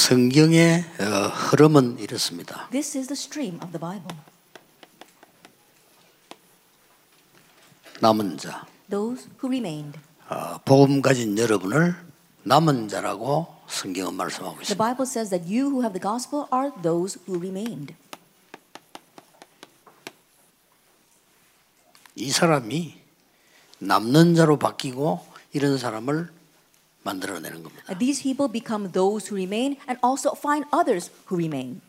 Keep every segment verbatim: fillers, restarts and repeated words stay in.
성경의 어, 흐름은 이렇습니다. This is the stream of the Bible. 남은 자, Those who remained. 어, 복음 가진 여러분을 남은 자라고 성경은 말씀하고 The 있습니다. Bible says that you who have the gospel are those who remained. 이 사람이 남는 자로 바뀌고 이런 사람을 만들어내는 겁니다. And these people become those who remain and also find others who remain.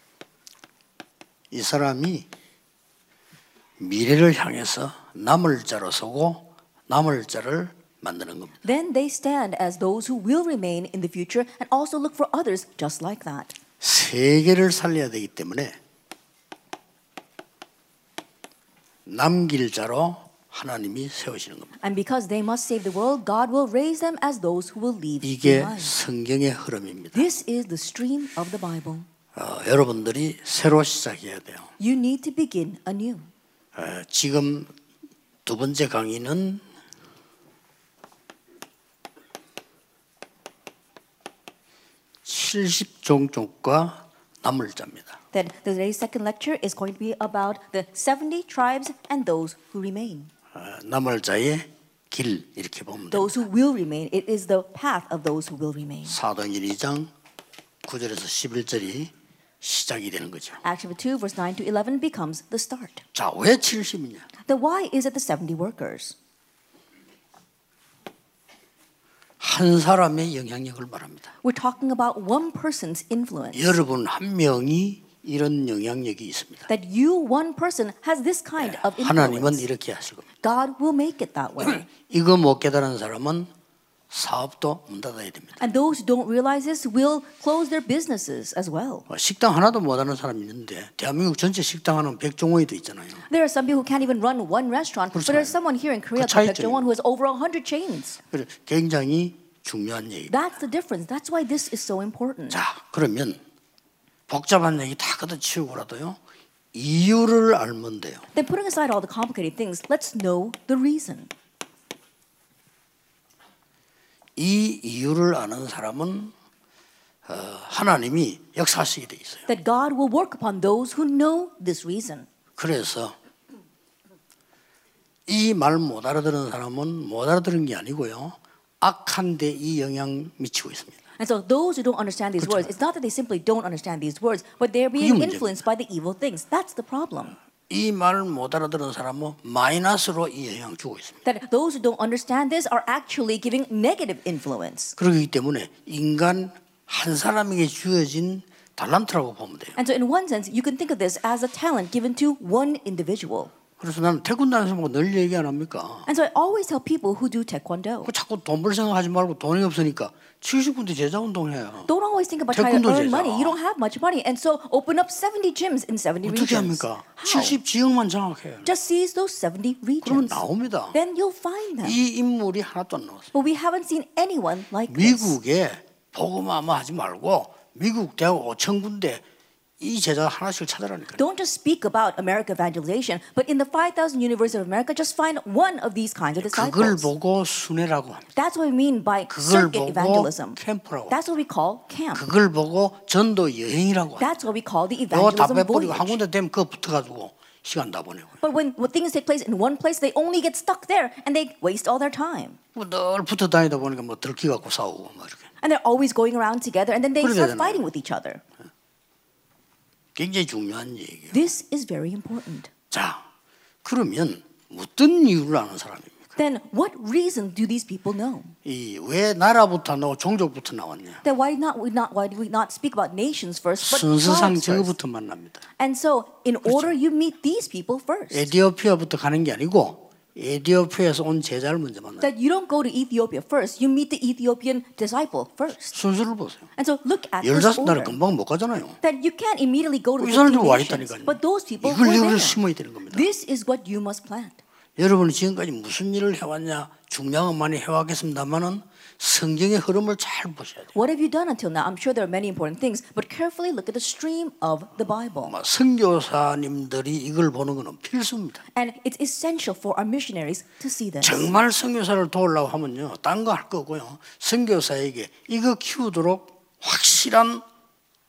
이 사람이 미래를 향해서 남을 자로 서고 남을 자를 만드는 겁니다. Then they stand as those who will remain in the future and also look for others just like that. 세계를 살려야 되기 때문에 남길 자로 하나님이 세우시는 겁니다. And because they must save the world, God will raise them as those who will leave 이게 behind. 성경의 흐름입니다. This is the stream of the Bible. 어, 여러분들이 새로 시작해야 돼요. You need to begin anew. 어, 지금 두 번째 강의는 칠십 종족과 남을 자입니다. Then today's second lecture is going to be about the seventy tribes and those who remain. 어, 남을 자의 길 이렇게 보면 됩니다. Those who will remain. It is the path of those who will remain. 사도행전 이 장 구 절에서 십일 절이 시작이 되는 거죠. Acts chapter two, verse nine to eleven becomes the start. 자, 왜 칠십이냐? Then why is it the seventy workers? 한 사람의 영향력을 말합니다. We're talking about one person's influence. 여러분 한 명이 이런 영향력이 있습니다. That you, one person, has this kind of 하나님은 influence. 이렇게 하실 겁니다. God will make it that way. 이거 못 깨달은 사람은 사업도 문 닫아야 됩니다. And those who don't realize this will close their businesses as well. 식당 하나도 못 하는 사람이 있는데 대한민국 전체 식당 하는 백종원이도 있잖아요. There are some people who can't even run one restaurant, but there's someone here in Korea, 그 차이점이- who has over one hundred chains. 그래서 굉장히 중요한 얘기입니다. That's the difference. That's why this is so important. 자, 그러면 복잡한 얘기 다 걷어치우고라도요. 이유를 알면 돼요. Then putting aside all the complicated things, let's know the reason. 이 이유를 아는 사람은 어, 하나님이 역사하시게 돼 있어요. That God will work upon those who know this reason. 그래서 이 말 못 알아들은 사람은 못 알아들은 게 아니고요. 악한 데 이 영향 미치고 있습니다. And so those who don't understand these words, it's not that they simply don't understand these words, but they're being 문제입니다. influenced by the evil things. That's the problem. 이 말 못 알아들은 사람은 마이너스로 이 영향 주고 있습니다. That those who don't understand this are actually giving negative influence. 그렇기 때문에 인간 한 사람에게 주어진 달란트라고 보면 돼요. And so in one sense, you can think of this as a talent given to one individual. 그래서 나는 태권도하는 보고 늘 얘기 안 합니까? And so I always tell people who do taekwondo, 그 자꾸 돈 벌 생각하지 말고 돈이 없으니까 칠십 군데 제자 운동해요. don't always think about trying to 태권도 earn 제자. money. You don't have much money. And so open up seventy gyms in seventy 어떻게 regions. 합니까? How? 칠십 지역만 장악해요. Just seize those seventy 그러면 regions. 나옵니다. Then you'll find them. 이 인물이 하나도 안 나왔어요. But we haven't seen anyone like this. 미국에 복음화만 하지 말고 미국 대학 오천 군데 이 제자 하나씩 찾아라니까요. Don't just speak about America evangelization, but in the five thousand universities of America, just find one of these kinds of 그걸 disciples. 보고 순회라고 합니다. That's what we mean by 그걸 circuit 보고 evangelism. 캠프라고. That's what we call camp. 그걸 보고 전도 여행이라고 합니다. That's what we call the 이거 다 evangelism 빼버리고 한 voyage. 군데 되면 그거 붙어가지고 시간 다 보내고요. But when, when things take place in one place, they only get stuck there and they waste all their time. 뭐 늘 붙어 다니다 보니까 뭐 들키 갖고 싸우고 막 이렇게. And they're always going around together and then they 그래야 start 되나요? fighting with each other. 굉장히 중요한 얘기예요. This is very important. 자, 그러면 어떤 이유를 아는 사람입니까? Then what reason do these people know? 이 왜 나라부터 나오고 종족부터 나왔냐? Then why not we not why do we not speak about nations first, but 순서상 tribes first? 저거부터 만납니다. And so, in order, you meet these people first. 에티오피아부터 가는 게 아니고 에티오피아에서 온 제자를 먼저 만나요. That you don't go to Ethiopia first, you meet the Ethiopian disciple first. 순서를 보세요. And so, look at this 열다섯 나라 order. 금방 못 가잖아요. That you can't immediately go to 이 the 사람들 fifteen 와 nations, 있다니까요. but those people 이걸 were 이걸 there. 심어야 되는 겁니다. This is what you must plant. 여러분이 지금까지 무슨 일을 해왔냐 중요한 건 많이 해왔겠습니다만은 성경의 흐름을 잘 보셔야 돼요. What have you done until now? I'm sure there are many important things, but carefully look at the stream of the Bible. 막 선교사님들이 이걸 보는 것은 필수입니다. And it's essential for our missionaries to see this. 정말 선교사를 도우려고 하면요, 딴 거 할 거고요. 선교사에게 이거 키우도록 확실한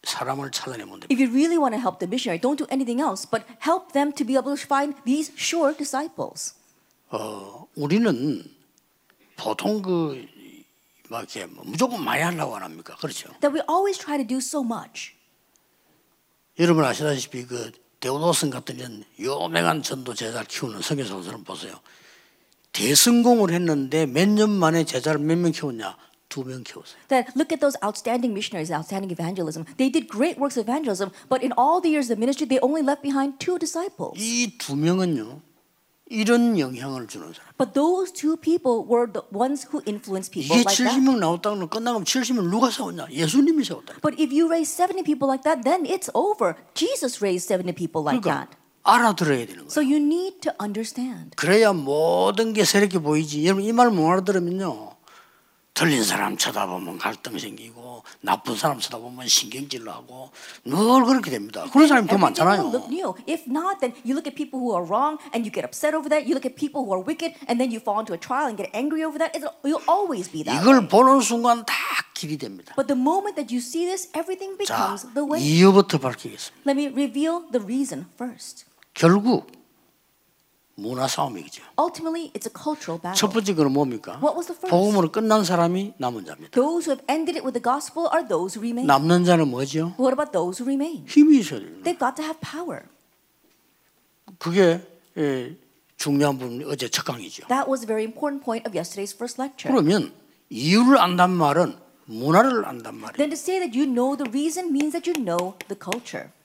사람을 찾아내면 됩니다. If you really want to help the missionary, don't do anything else, but help them to be able to find these sure disciples. 어, 우리는 보통 그 막 이렇게 무조건 많이 하려고 안 합니까? 그렇죠. That we always try to do so much. 여러분 아시다시피 그 데오도슨 같은 이런 유명한 전도 제자를 키우는 선교사들은 보세요. 대성공을 했는데 몇 년 만에 제자를 몇 명 키웠냐? 두 명 키웠어요. That look at those outstanding missionaries, outstanding evangelism. They did great works of evangelism, but in all the years of ministry, they only left behind two disciples. 이 두 명은요. 이런 영향을 주는 사람. But those two people were the ones who influenced people 이게 like 칠십 that. 명 나왔다고는 끝나면 칠십 명 누가 세웠냐? 예수님이 세웠다. But if you raise seventy people like that, then it's over. Jesus raised seventy people like 그러니까 that. 알아들어야 되는 거예요. So you need to understand. 그래야 모든 게 새롭게 보이지. 여러분 이 말 못 알아들으면요. 틀린 사람 쳐다보면 갈등 생기고 나쁜 사람 쳐다보면 신경질로 하고 늘 그렇게 됩니다. 그런 사람이 더 Everything 많잖아요. will look new. If not, then you look at people who are wrong and you get upset over that. You look at people who are wicked and then you fall into a trial and get angry over that. It'll, you'll always be that way. 이걸 보는 순간 다 길이 됩니다. But the moment that you see this, everything 자, becomes the way. 이유부터 밝히겠습니다. Let me reveal the reason first. 결국 문화 싸움이죠. Ultimately, it's a cultural 첫 battle. 번째 거는 뭡니까? What was the first? 복음으로 끝난 사람이 남은 자입니다. Those who have ended it with the gospel are those who remain. 남는 자는 뭐죠? What about those who remain? 힘이 있어야 돼요. They've got to have power. 그게 예, 중요한 부분이 어제 첫 강의죠. That was a very important point of yesterday's first lecture. 그러면 이유를 안단 말은 문화를 안단 말이에요. Then to say that you know the reason means that you know the culture.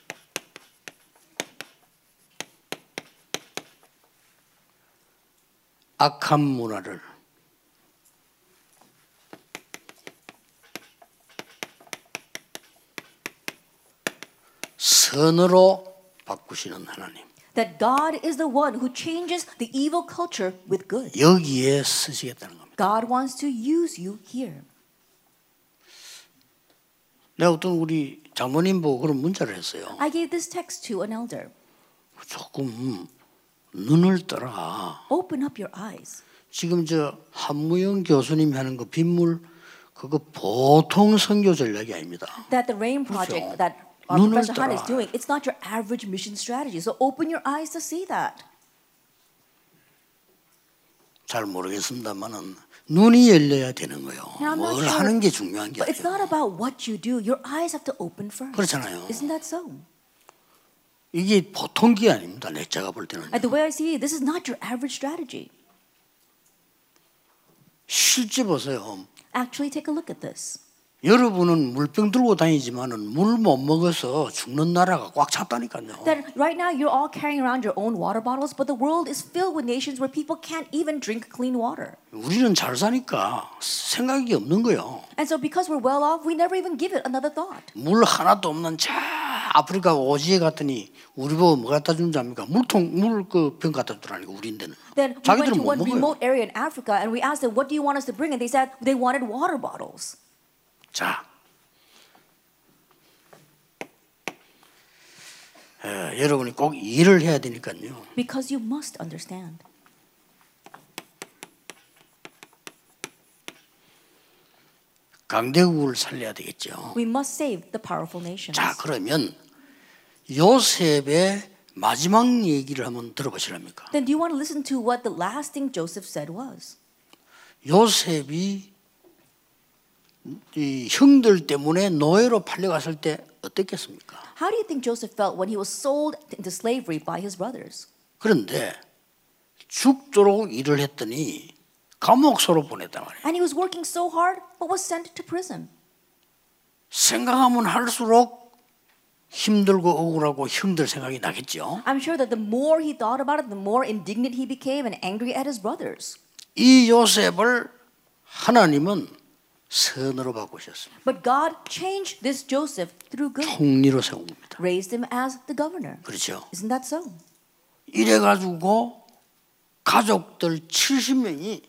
악한 문화를 선으로 바꾸시는 하나님. That God is the one who changes the evil culture with good. 여기에 쓰시겠다는 겁니다. God wants to use you here. 내가 어떤 우리 장모님 보고 그런 문자를 했어요. I gave this text to an elder. 조금 눈을 떠라. Open up your eyes. 지금 저 한무영 교수님이 하는 그 빗물 그거 보통 선교 전략이 아닙니다. That the RAIN project 그렇죠. that our 눈을 Professor Han is 떠라. doing, it's not your average mission strategy. So open your eyes to see that. 잘 모르겠습니다만은 눈이 열려야 되는 거예요. Now, I'm not 뭘 sure, 하는 게 중요한 게 But it's 아니에요. not about what you do. Your eyes have to open first. 그렇잖아요. Isn't that so? 이게 보통 게 아닙니다. 내 제가 볼 때는. And the way I see it, this is not your average strategy. 실제 보세요. Actually, take a look at this. 여러분은 물병 들고 다니지만은 물 못 먹어서 죽는 나라가 꽉 찼다니까요. That right now you're all carrying around your own water bottles, but the world is filled with nations where people can't even drink clean water. 우리는 잘 사니까 생각이 없는 거예요. And so because we're well off, we never even give it another thought. 물 하나도 없는 저 아프리카 오지에 갔더니 우리 보고 뭐 갖다 준지 압니까? 물통 물 그 병 갖다 주라니까 우리인데는. Then we went 자기들은 to 못 one 먹어요. remote area in Africa and we asked them, what do you want us to bring? And they said they wanted water bottles. 자, 에, 여러분이 꼭 일을 해야 되니까요. Because you must understand. 강대국을 살려야 되겠죠. We must save the powerful nations. 자, 그러면 요셉의 마지막 얘기를 한번 들어보시랍니까? Then do you want to listen to what the last thing Joseph said was? 요셉이 이 형들 때문에 노예로 팔려갔을 때 어땠겠습니까? How do you think Joseph felt when he was sold into slavery by his brothers? 그런데 죽도록 일을 했더니 감옥소로 보냈단 말이에요. And he was working so hard, but was sent to prison. 생각하면 할수록 힘들고 억울하고 형들 생각이 나겠죠. I'm sure that the more he thought about it, the more indignant he became and angry at his brothers. 이 요셉을 하나님은 선으로 바꾸셨습니다. But God changed this Joseph through good, 총리로 세운 겁니다. raised him as the governor. 그렇죠. Isn't that so? 이래가지고 가족들 칠십 명이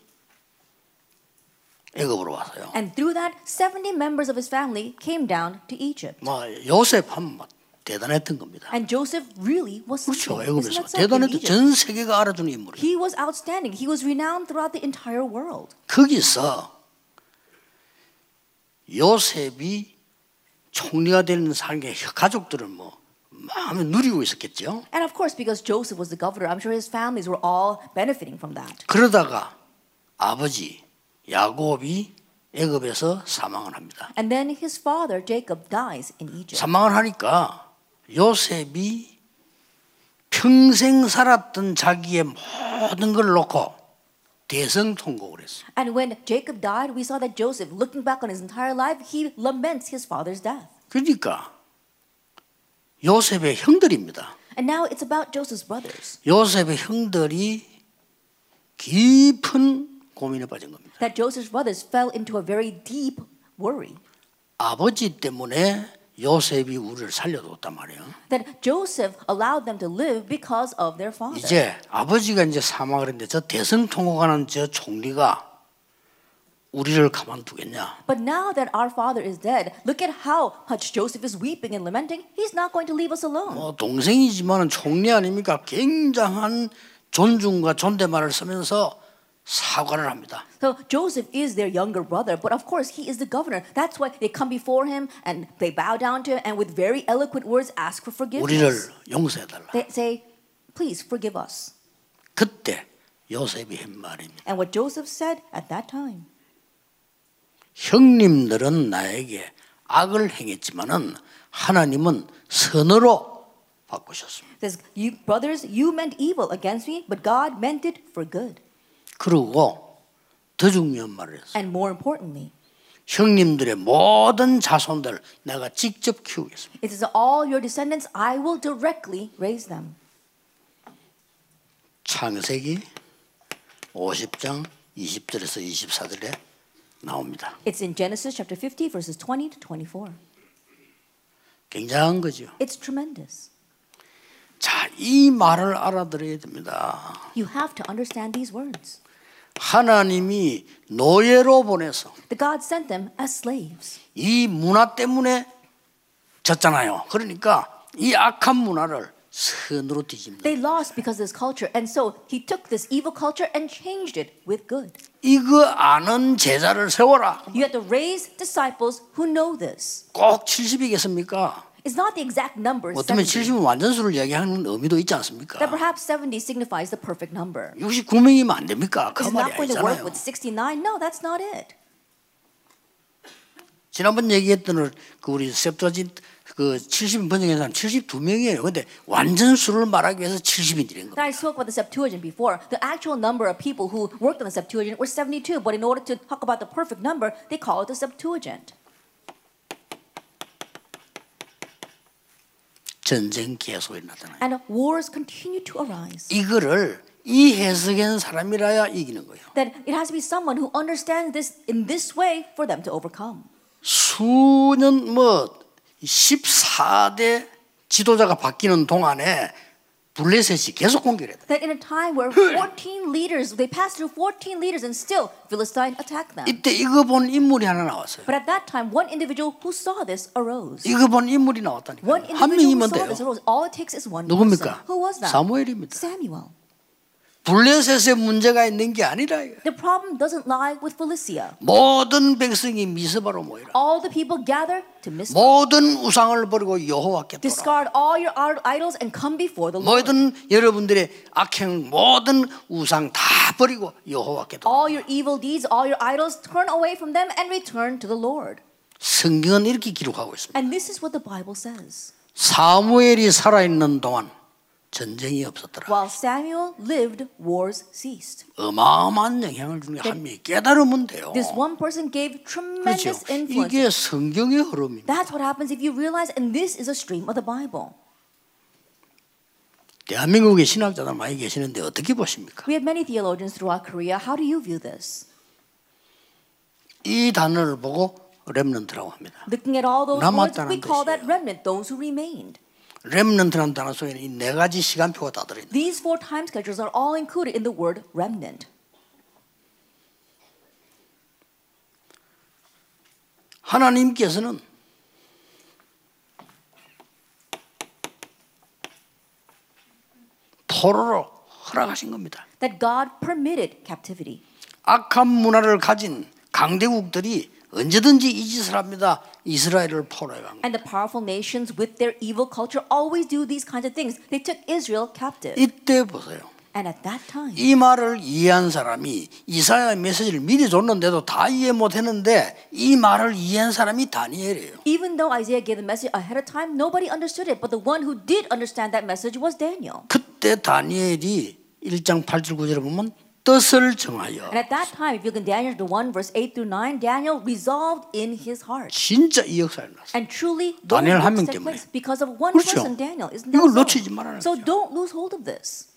애굽으로 왔어요. And through that, seventy members of his family came down to Egypt. 뭐 요셉 하면 뭐 대단했던 겁니다. And Joseph really was 그렇죠. something. Isn't 애굽에서 that so? In 대단했던 Egypt. 전 세계가 알아주는 인물이에요. He was outstanding. He was renowned throughout the entire world. 거기서 요셉이 총리가 되는 상계 가족들은 뭐 마음에 누리고 있었겠죠. And of course, because Joseph was the governor, I'm sure his families were all benefiting from that. 그러다가 아버지 야곱이 애굽에서 사망을 합니다. And then his father, Jacob, dies in Egypt. 사망을 하니까 요셉이 평생 살았던 자기의 모든 걸 놓고 대성통곡을 했어요. And when Jacob died, we saw that Joseph, looking back on his entire life, he laments his father's death. 그러니까 요셉의 형들입니다. And now it's about Joseph's brothers. 요셉의 형들이 깊은 고민에 빠진 겁니다. That Joseph's brothers fell into a very deep worry. 아버지 때문에 요셉이 우리를 살려줬단 말이에요. That Joseph allowed them to live because of their father. 이제 아버지가 이제 사망을 했는데 저 대성통곡하는 저 총리가 우리를 가만두겠냐? But now that our father is dead, look at how much Joseph is weeping and lamenting. He's not going to leave us alone. 뭐 동생이지만은 총리 아닙니까? 굉장한 존중과 존댓말을 쓰면서 사과를 합니다. So Joseph is their younger brother, but of course he is the governor. That's why they come before him and they bow down to him and with very eloquent words ask for 우리를 forgiveness. 용서해달라. They say, please forgive us. 그때 요셉이 한 말입니다. And what Joseph said at that time. 형님들은 나에게 악을 행했지만은 하나님은 선으로 바꾸셨습니다. Says, you brothers, you meant evil against me, but God meant it for good. 그리고 더 중요한 말을 했어요. And more importantly, 형님들의 모든 자손들 내가 직접 키우겠습니다. it is all your descendants, I will directly raise them. 창세기 오십 장 이십 절에서 이십사 절에 나옵니다. It's in Genesis chapter fifty, verses twenty to twenty-four. 굉장한 거죠. It's tremendous. 자, 이 말을 알아들어야 됩니다. You have to understand these words. 하나님이 노예로 보내서 The God sent them as slaves. 이 문화 때문에 졌잖아요. 그러니까 이 악한 문화를 선으로 뒤집니다. They lost because of this culture, and so he took this evil culture and changed it with good. 이거 아는 제자를 세워라. You have to raise disciples who know this. 꼭 칠십이겠습니까? It's not the exact number, 어쩌면 seventy. 칠십은 완전수를 얘기하는 의미도 있지 않습니까? That perhaps seventy signifies the perfect number. 육십구 명이면 안 됩니까? 그 It's 말이 not going to work 아니잖아요. with sixty-nine. No, that's not it. 지난번 얘기했던 그 우리 septuagint 그 칠십 번역한 사람 칠십이 명이에요. 근데 완전수를 말하기 위해서 칠십이 드린 겁니다. I spoke about the Septuagint before. The actual number of people who worked on the Septuagint were seventy-two, but in order to talk about the perfect number, they call it the Septuagint. 전쟁 계속 나타나요. And wars continue to arise. 이거를 이 해석한 사람이라야 이기는 거예요. That it has to be someone who understands this in this way for them to overcome. 수년 뭐 십사 대 지도자가 바뀌는 동안에 블레셋이 계속 공격을 했다. That in a time where fourteen leaders, they passed through fourteen leaders and still Philistine attacked them. 이때 이거 본 인물이 하나 나왔어요. But at that time, one individual who saw this arose. 이거 본 인물이 나왔다니까. One 한 individual who 명이면 saw 돼요. this arose. All it takes is one 누굽니까? person. Who was that? 사무엘입니다. Samuel. 블레셋에 문제가 있는 게 아니라 The problem doesn't lie with Philistia. 모든 백성이 미스바로 모이라. All the people gather to Mizpah. 모든 우상을 버리고 여호와께 돌아. Discard all your idols and come before the Lord. 모든 여러분들의 악행 모든 우상 다 버리고 여호와께 돌아. All your evil deeds, all your idols, turn away from them and return to the Lord. 성경은 이렇게 기록하고 있습니다. And this is what the Bible says. 사무엘이 살아있는 동안 전쟁이 없었더라. While Samuel lived, wars ceased. 어마어마한 영향을 주는 게 한 명이 깨달으면 돼요. This one person gave 그렇죠. tremendous influence. 이게 성경의 흐름입니다. That's what happens if you realize, and this is a stream of the Bible. 대한민국에 신학자들 많이 계시는데 어떻게 보십니까? We have many theologians throughout Korea. How do you view this? 이 단어를 보고 렘넌트라고 합니다. Looking at all those words, 남았다는 we call that 뜻이에요. remnant, those who remained. 렘넌트라는 단어 속에는 이 네 가지 시간표가 다 들어있는. These four time schedules are all included in the word remnant. 하나님께서는 포로로 허락하신 겁니다. That God permitted captivity. 악한 문화를 가진 강대국들이 언제든지 이 짓을 합니다. 이스라엘을 포로해 간 거예요. And the powerful nations with their evil culture always do these kinds of things. They took Israel captive. 이때 보세요. And at that time, 이 말을 이해한 사람이 이사야의 메시지를 미리 줬는데도 다 이해 못했는데 이 말을 이해한 사람이 다니엘이에요. even though Isaiah gave the message ahead of time, nobody understood it. But the one who did understand that message was Daniel. 그때 다니엘이 일 장 팔 절 구 절에 보면 뜻을 정하여 And at that time, if you look in Daniel one verse eight through nine, Daniel resolved in his heart. 진짜 이 역사를 났어요. And truly, those 다니엘 한 명 works took 때문에. place because of one 그렇죠. person, Daniel. Isn't 이걸 that 놓치지 so? 말아야 So 되죠. don't lose hold of this.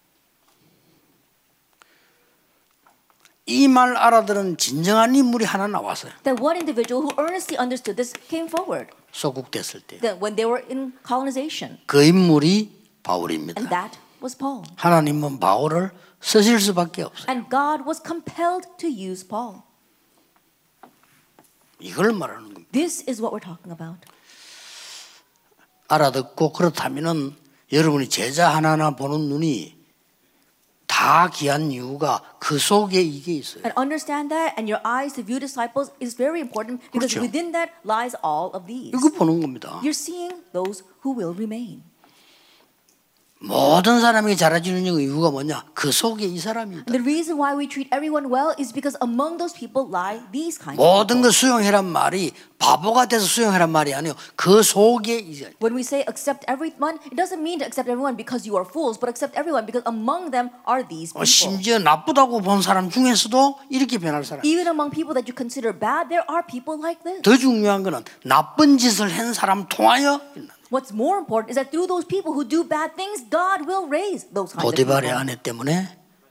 이 말 알아들은 진정한 인물이 하나 나왔어요. That one individual who earnestly understood this came forward. 소국됐을 때. That when they were in colonization, 그 인물이 바울입니다. and that was Paul. 하나님은 바울을 쓰실 수밖에 없어요. And God was compelled to use Paul. 이걸 말하는 겁니다. This is what we're talking about. 알아듣고 그렇다면은 여러분이 제자 하나하나 보는 눈이 다 귀한 이유가 그 속에 이게 있어요. And understand that, and your eyes to view disciples is very important because 그렇죠. within that lies all of these. 이거 보는 겁니다. You're seeing those who will remain. 모든 사람이 잘해주는 이유가 뭐냐? 그 속에 이 사람이 있다. The reason why we treat everyone well is because among those people lie these kinds of 모든 people. 걸 수용해란 말이 바보가 돼서 수용해란 말이 아니에요. 그 속에 이 사람. When we say accept everyone, it doesn't mean to accept everyone because you are fools, but accept everyone because among them are these 어, people. 심지어 나쁘다고 본 사람 중에서도 이렇게 변할 사람. Even among people that you consider bad, there are people like this. 더 중요한 거는 나쁜 짓을 한 사람 통하여 What's more important is that through those people who do bad things, God will raise those kinds of 보디발의 people. 아내 때문에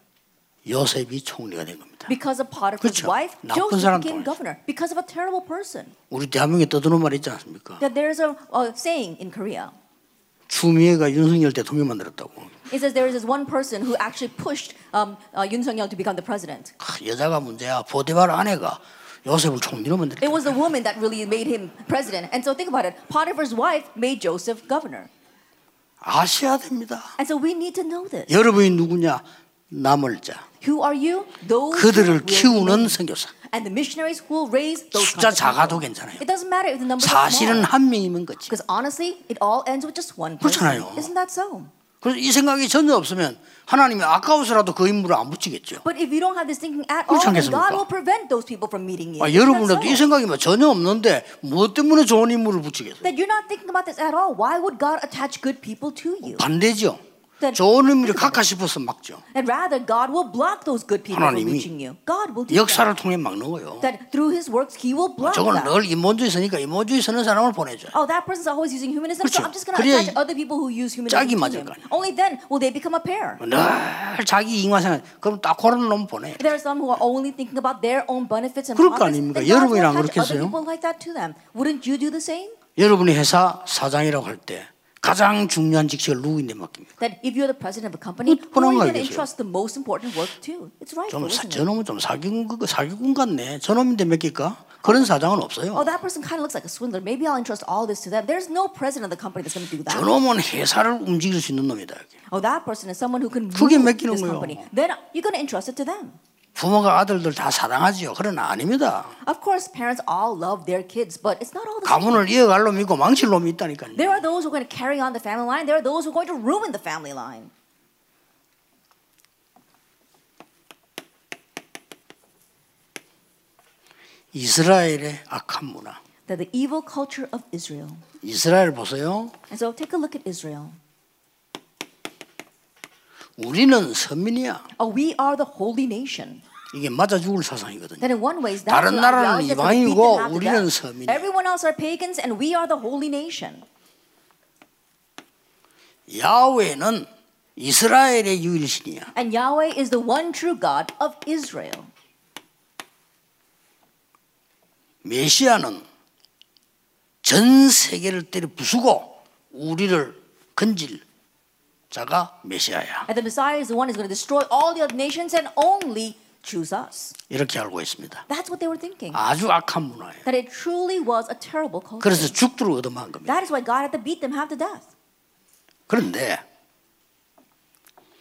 요셉이 총리가 된 겁니다. Because of Potiphar's 그렇죠. wife, 나쁜 Joseph 사람 became 통해서. governor. Because of a terrible person. 우리 대한민국에 떠드는 말 있지 않습니까? That there's a, a saying in Korea. 추미애가 윤석열 대통령 만들었다고. It says there is this one person who actually pushed um, uh, Yoon Sung-yeol to become the president. 아, 여자가 문제야. 보디발 아내가 요셉을 총리로 만들었다. It was the woman that really made him president. And so think about it. Potiphar's wife made Joseph governor. 아셔야 됩니다. And so we need to know this. 여러분이 누구냐? 남을 자. Who are you? Those 그들을 who will 키우는 remain. 선교사. And the missionaries who will raise those 숫자 kinds of 작아도 people. 괜찮아요. It doesn't matter if the numbers are 사실은 small. 한 명이면 그치. Because honestly, it all ends with just one person. 그렇잖아요. Isn't that so? 그래서 이 생각이 전혀 없으면 하나님이 아까워서라도 그 인물을 안 붙이겠죠. But if you don't have this thinking at all, 그렇지 then 않겠습니까? God will prevent those people from meeting you. 아, Isn't that 여러분들도 이 so? 생각이 뭐 전혀 없는데 무엇 때문에 좋은 인물을 붙이겠어요? That you're not thinking about this at all. Why would God attach good people to you? 반대죠. Then- 좋은 인물이 각하 싶어서 막죠. And rather, God will block those good people from 하나님이 reaching you. God will do 역사를 that. 통해 막는 거예요. That through His works, He will block 저건 that. 늘 인본주의 쓰니까 인본주의 쓰는 사람을 보내줘요. Oh, that person's always using humanism, 그렇죠. so I'm just going to 그래야 attach other people who use humanism 짝이 to 맞을 him. 거 아니에요. Only then will they become a pair. 늘 자기 이익만 생각. 그럼 딱 그런 놈 보내. There are some who are only thinking about their own benefits and 그럴 거 profits. 아닙니까? Then God will 여러분이랑 attach 그렇게 other 했어요? people like that to them. Wouldn't you do the same? 여러분이 회사 사장이라고 할 때 가장 중요한 직책을 누구인데 맡깁니까? That if you're the president of a company, who 뻔한 거 are you going to 알겠어요. entrust the most important work to? It's right. 좀 사, Isn't it? 저놈은 좀 사기꾼 그 사기꾼 같네. 저놈인데 맡길까? 그런 사장은 없어요. Oh, that person kind of looks like a swindler. Maybe I'll entrust all this to them. There's no president of the company that's going to do that. 저놈은 회사를 움직일 수 있는 놈이다. 여기. Oh, that person is someone who can 그게 rule 맡기는 this 거예요. company. Then you're going to entrust it to them. 부모가 아들들 다 사랑하지요. 그러나 아닙니다. Of course, parents all love their kids, but it's not all the same. 가문을 이어갈 놈이 있고 망칠 놈이 있다니까요. There are those who are going to carry on the family line. There are those who are going to ruin the family line. 이스라엘의 악한 문화. That the evil culture of Israel. 이스라엘 보세요. And so take a look at Israel. 우리는 선민이야. Oh, we are the holy nation. 이게 맞아 죽을 사상이거든요. That in one way, that's 다른 the 나라는 ideology that's going to beat 이방이고 them half to 우리는 death. 서민이야. Everyone else are pagans, and we are the holy nation. 야훼는 이스라엘의 유일신이야. And Yahweh is the one true God of Israel. 메시아는 전 세계를 때려 부수고 우리를 건질 자가 메시아야. And the Messiah is the one who's going to destroy all the other nations and only choose us. 이렇게 알고 있습니다. That's what they were thinking. 아주 악한 문화예요. That it truly was a terrible culture. 그래서 죽도록 얻어먹은 겁니다. That is why God had to beat them half to death. 그런데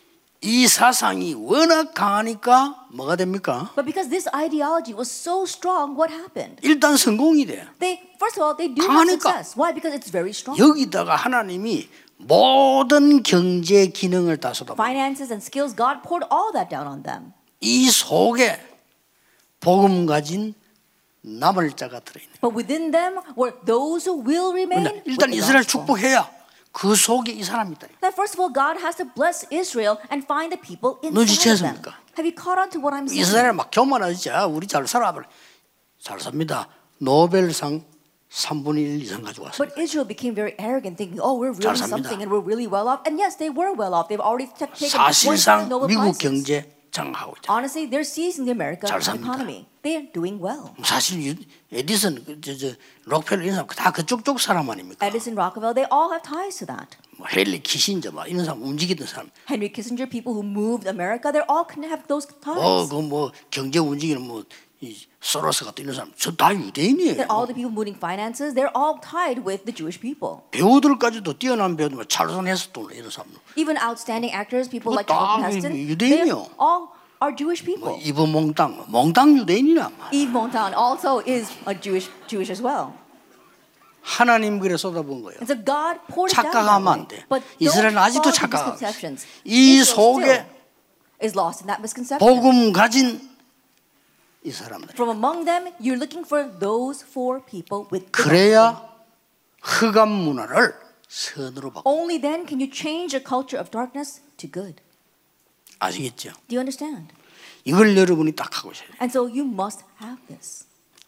이 사상이 워낙 강하니까 뭐가 됩니까? But because this ideology was so strong, what happened? 일단 성공이 돼. They, first of all, they do have 강하니까. success. Why? Because it's very strong. 여기다가 하나님이 모든 경제 기능을 다 쏟아. Finances and skills, God poured all that down on them. 이 속에 복음 가진 남을 자가 들어있는. But within them were those who will remain. 그러니까 일단 with the 이스라엘 gospel. 축복해야 그 속에 이 사람이 있다. That first of all, God has to bless Israel and find the people inside of them. 눈치챘습니까? Have you caught on to what I'm saying? 이스라엘 막 교만하지. 아, 우리 잘 살아. 잘 삽니다. 노벨상 삼분의 일 이상 가지고 왔어요. But Israel became very arrogant, thinking, "Oh, we're 잘 really 삽니다. something, and we're really well off." And yes, they were well off. They've already t- taken one 사실상 Nobel 미국 prizes. 경제 장악하고 있다. Honestly, they're seizing the American 잘 삽니다. economy. They are doing well. 사실 유- 에디슨, 저, 저, 록펠러 이런 사람 다 그쪽 쪽 사람 아닙니까? Edison, Rockefeller, they all have ties to that. 뭐 헨리 키신저 막 이런 사람 움직이던 사람. Henry Kissinger, people who moved America, they're all can have those ties. 어, 그 뭐 경제 움직이는 뭐 이 소로스 같은 이런 사람, 저 다 유대인이에요. That all the people moving finances, they're all tied with the Jewish people. 배우들까지도 뛰어난 배우들, 뭐 찰슨 헤스턴 이런 사람, Even outstanding actors, people 뭐 like 다 Charlton Heston, 유대인이요. they all are Jewish people. 뭐 이브 몽땅, 몽땅 유대인이란 말. Yves Montand also is a Jewish Jewish as well. 하나님 그래 쏟아본 거예요. And so God poured it down. 착각하면 that 안 way. 돼. But 이스라엘은 don't 아직도 fall into 착각하고 있어요. misconceptions. 이 Israel 속에 still is lost in that misconception. 복음 가진 이 사람들. From among them, you're looking for those four people with the gospel. 그래야 흑암 문화를 선으로 바꿔. Only then can you change a culture of darkness to good. 아시겠죠? Do you understand? 이걸 여러분이 딱 하고 있어요. And so you must have this.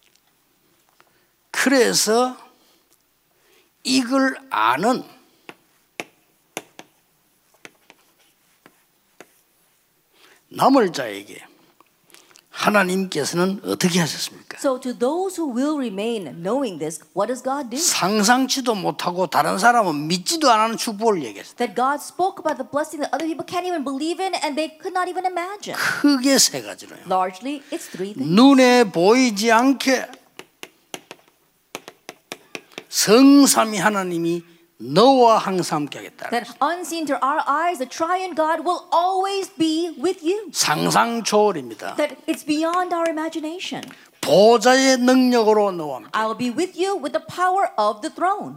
그래서 이걸 아는 남을 자에게 하나님께서는 어떻게 하셨습니까? So to those who will remain knowing this, what does God do? 상상치도 못하고 다른 사람은 믿지도 않는 축복을 얘기했어요. That God spoke about the blessing that other people can't even believe in and they could not even imagine. 크게 세 가지로요. Largely, it's three things. 눈에 보이지 않게 성삼위 하나님이 너와 항상 함께 하겠다. That unseen to our eyes, the triune God will always be with you. 상상 초월입니다. That it's beyond our imagination. 보좌의 능력으로 너와 함께. I will be with you with the power of the throne.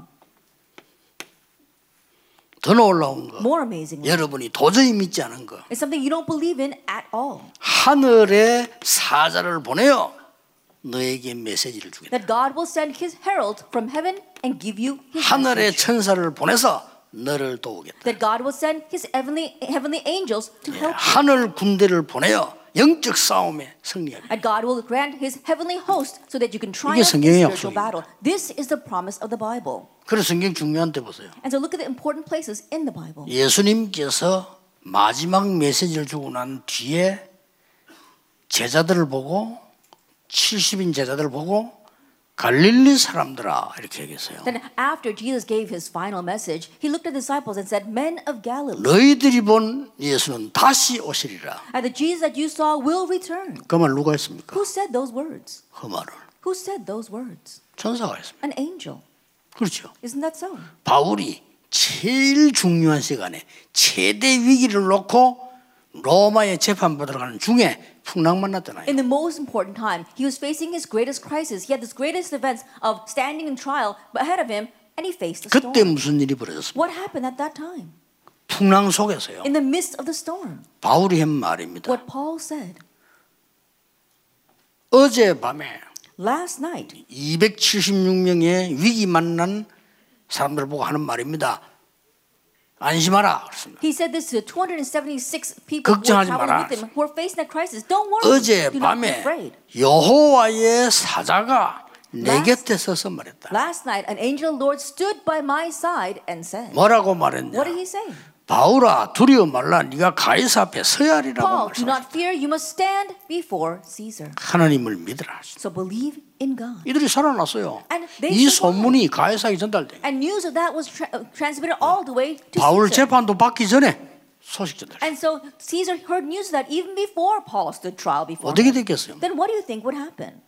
더 놀라운 거. More amazingly, 여러분이 도저히 믿지 않은 거. it's something you don't believe in at all. 하늘의 사자를 보내어 너에게 메시지를 주겠다. That God will send His herald from heaven and give you His 하늘의 message. 천사를 보내서 너를 도우겠다. That God will send His heavenly heavenly angels to help you. 하늘 군대를 보내어 영적 싸움에 승리하게. And God will grant His heavenly host so that you can 이게 triumph in 성경의 spiritual 약속입니다. battle. This is the promise of the Bible. 그래서 성경 중요한 데 보세요. And so look at the important places in the Bible. 예수님께서 마지막 메시지를 주고 난 뒤에 제자들을 보고 칠십인 제자들을 보고 갈릴리 사람들아 이렇게 얘기했어요. Then after Jesus gave His final message, He looked at the disciples and said, "Men of Galilee, 너희들이 본 예수는 다시 오시리라. and the Jesus that you saw will return." 그 말 누가 했습니까? Who said those words? 그 말을 Who said those words? 천사가 했습니다. An angel. 그렇죠. Isn't that so? 바울이 제일 중요한 시간에 최대 위기를 놓고 로마에 재판받으러 가는 중에 풍랑 만났잖아요. In the most important time, he was facing his greatest crisis. He had this greatest events of standing in trial ahead of him, and he faced the 그때 storm. 무슨 일이 벌어졌습니까? What happened at that time? 풍랑 속에서요. In the midst of the storm, 바울이 한 말입니다. what Paul said 어젯밤에 last night, 이백칠십육 명의 위기 만난 사람들을 보고 하는 말입니다. 안심하라 그랬습니다. he said this to two hundred seventy-six people who were 걱정하지 traveling 마라. with him, who are facing that crisis. Don't worry. Do not be 어젯밤에 afraid. 여호와의 사자가 내 Last- 곁에 서서 말했다. Last night, an angel of the Lord stood by my side and said, 뭐라고 말했냐? what did he say? 바울아 두려워 말라. 네가 가이사 앞에 서야 하리라고 Paul, do 말씀하셨다. not fear. You must stand before Caesar. 하나님을 믿으라. So believe in God. 이들이 살아났어요. And they 이 survived. 소문이 가이사에게 전달돼. And news of that was tra- uh, transmitted all the way to 바울 Caesar. 재판도 받기 전에 소식 전달. And so Caesar heard news of that even before Paul stood trial before 어떻게 him. 됐겠어요? Then what do you think would happen?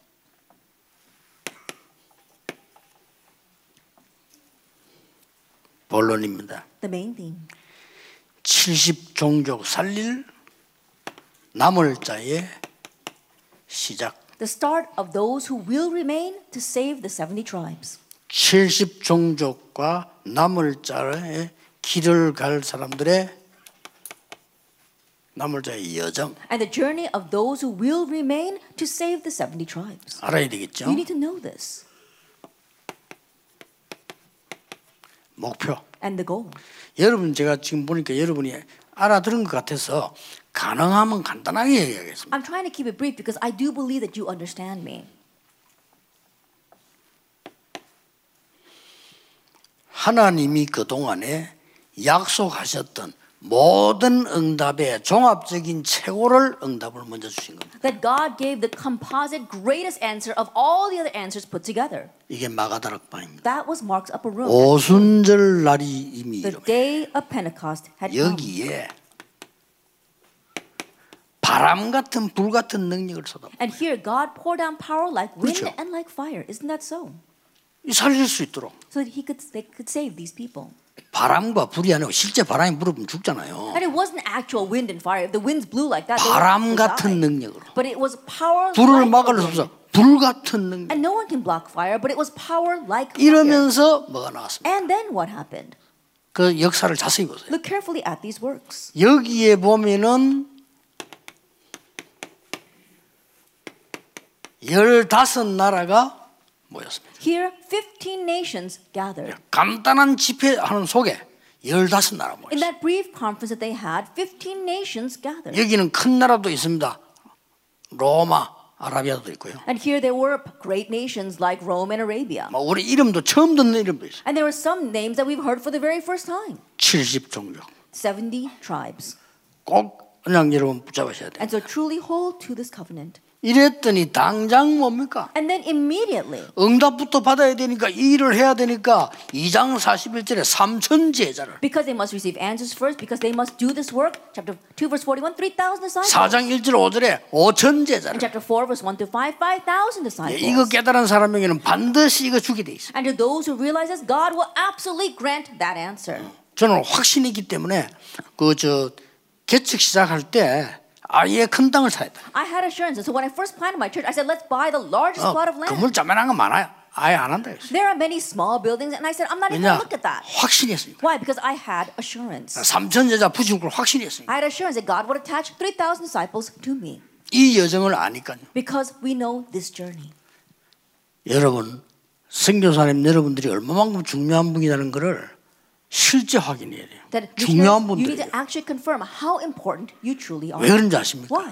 본론입니다. The main theme. 칠십 종족 살릴 남을 자의 시작. The start of those who will remain to save the seventy tribes. 칠십 종족과 남을 자의 길을 갈 사람들의 남을 자의 여정. And the journey of those who will remain to save the seventy tribes. 알아야 되겠죠? You need to know this. 목표. And the goal. 여러분 제가 지금 보니까 여러분이 알아들은 것 같아서 가능하면 간단하게 얘기하겠습니다. I'm trying to keep it brief because I do believe that you understand me. 하나님이 그동안에 약속하셨던 모든 응답의 종합적인 최고를 응답을 먼저 주신 겁니다. That God gave the composite greatest answer of all the other answers put together. 이게 마가다락방입니다. That was Mark's upper room. 오순절 날이 이미 The day of Pentecost had come. 여기에 바람 같은 불 같은 능력을 쏟아. And here God poured down power like wind 그렇죠. and like fire. Isn't that so? 살릴 수 있도록. So that he could, they could save these people. 바람과 불이 아니고 실제 바람이 불으면 죽잖아요. And it wasn't actual wind and fire. If the winds blew like that, they 바람 would 같은 die. 능력으로. But it was power 불을 like 막을 a 수 wind. 없어. 불 같은 능력. And no one can block fire, but it was power like fire. 이러면서 뭐가 나왔습니까? And then what happened? 그 역사를 자세히 보세요. Look carefully at these works. 여기에 보면은 열다섯 나라가 모였습니다. Here, fifteen nations gathered. 간단한 집회하는 속에 열다섯 나라 In 모였어요. that brief conference that they had, fifteen nations gathered. 여기는 큰 나라도 있습니다. 로마, 아라비아도 있고요. And here there were great nations like Rome and Arabia. 뭐 우리 이름도 처음 듣는 이름도 있어요. And there were some names that we've heard for the very first time. 칠십 종족. seventy tribes. 꼭 그냥 여러분 붙잡으셔야 돼요. And so truly hold to this covenant. 이랬더니 당장 뭡니까? And then immediately, 응답부터 받아야 되니까 이 일을 해야 되니까 이 장 사십일 절에 삼천 제자를, because they must receive answers first, because they must do this work, chapter two, verse forty-one, three thousand disciples. 사 장 일 절 오 절에 오천 And 제자를. chapter four, verse one to five, five thousand 예, disciples. 이거 깨달은 사람에게는 반드시 이거 주게 돼 있어요. And to those who realize this, God will absolutely grant that answer. 저는 확신이 있기 때문에 그 저 개척 시작할 때 아예 큰 땅을 사야 돼. I had assurance. And so when I first planted my church, I said, let's buy the largest 어, plot of land. 건물 자만한 거 많아요. 아예 안 한다 했어요. There are many small buildings, and I said, I'm not even 왜냐? going to look at that. 확신이 했으니까. Why? Because I had assurance. 삼천 제자 붙인 걸 확신이 했으니까. I had assurance that God would attach three thousand disciples to me 이 여정을 아니까요. because we know this journey. 여러분, 선교사님 여러분들이 얼마만큼 중요한 분이라는 것을 실제 확인해야 돼요. That 중요한 you need 분들이에요. to actually confirm how important you truly are. 왜 그런지 아십니까? Why?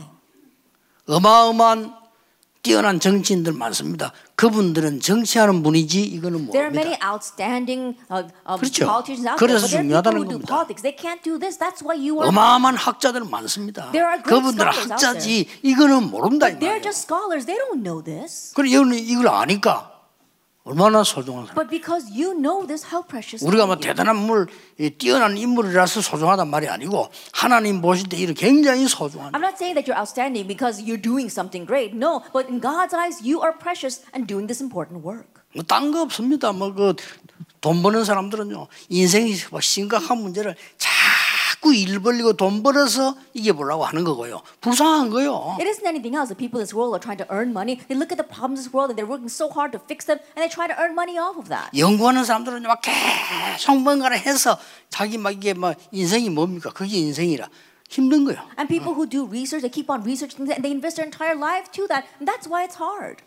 어마어마한 뛰어난 정치인들 많습니다. 그분들은 정치하는 분이지 이거는 There are many 모릅니다. outstanding uh, uh, 그렇죠. politicians out there, 그래서 but there are people 중요하다는 who do 겁니다. politics. They can't do this. That's why you are. 어마어마한 학자들 많습니다. There are great 그분들은 scholars out 학자지 이거는 모른다 이 They're 말이에요. just scholars. They don't know this. 그래 이거는 이걸 아니까 얼마나 소중한 사람. But because you know this, how precious. 우리가 are 뭐 you? 대단한 물, 이 뛰어난 인물이라서 소중하단 말이 아니고 하나님 보실 때 이는 굉장히 소중한. I'm not saying that you're outstanding because you're doing something great. No, but in God's eyes, you are precious and doing this important work. 뭐 딴 거 없습니다. 뭐 그 돈 버는 사람들은요 인생이 막 심각한 문제를 자꾸 일 벌리고 돈 벌어서 이겨보려고 하는 거고요. 불쌍한 거요. It isn't anything else. The people in this world are trying to earn money. They look at the problems in this world and they're working so hard to fix them, and they try to earn money off of that. 연구하는 사람들은 막 계속 뭔가를 해서 자기 막 이게 막 인생이 뭡니까? 그게 인생이라 힘든 거요. And people who do research, they keep on researching and they invest their entire life to that. And that's why it's hard.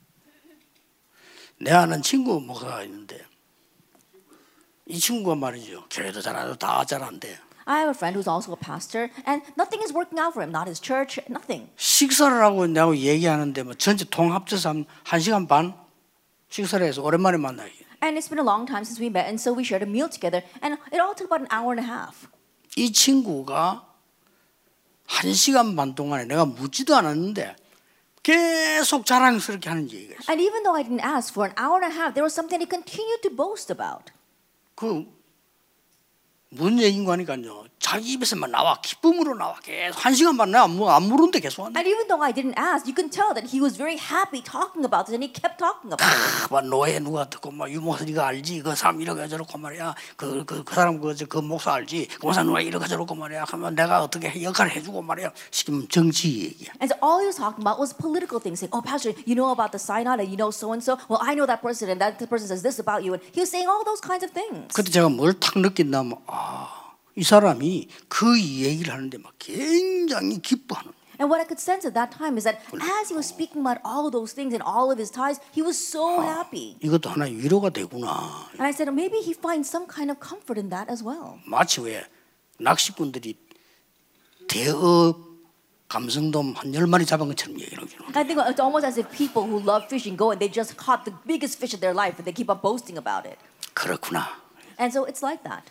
내 아는 친구 목사가 있는데 이 친구가 말이죠. 교회도 잘하고 다 잘한대. I have a friend who's also a pastor, and nothing is working out for him. Not his church, nothing. 식사를 하고 내하고 얘기하는데 뭐 전체 통합돼서 한, 한 시간 반 식사를 해서 오랜만에 만나요. And it's been a long time since we met, and so we shared a meal together, and it all took about an hour and a half. 이 친구가 한 시간 반 동안에 내가 묻지도 않았는데 계속 자랑스럽게 하는 얘기가 있어요. And even though I didn't ask for an hour and a half, there was something he continued to boast about. 그 무슨 얘기인가 하니까요. 자기 입에서만 나와 기쁨으로 나와 계속 한 시간만 나안 물은데 계속 한다. And even though I didn't ask, you can tell that he was very happy talking about this, and he kept talking about it. 막 노예 누가 듣고 막 유목사니가 알지 그 사람 이러고 저러고 말이야 그 그 그 사람 그, 그 목사 알지 그 목사 누가 이러고 저러고 말이야 하면 내가 어떻게 역할을 해주고 말이야 시키면 정치 얘기야. And so all he was talking about was political things, saying, "Oh, Pastor, you know about the synod, and you know so and so. Well, I know that person, and that person says this about you." And he was saying all those kinds of things. 그때 제가 뭘 탁 느낀다면 아. 이 사람이 그 얘기를 하는데 막 굉장히 기뻐하는. And what I could sense at that time is that as he was speaking about all of those things and all of his ties, he was so happy. 이것도 하나의 위로가 되구나. And I said, maybe he finds some kind of comfort in that as well. 마치 왜 낚시꾼들이 대어 감성돔 한 열 마리 잡은 것처럼 얘기를 하죠. I think it's almost as if people who love fishing go and they just caught the biggest fish of their life and they keep on boasting about it. 그렇구나. And so it's like that.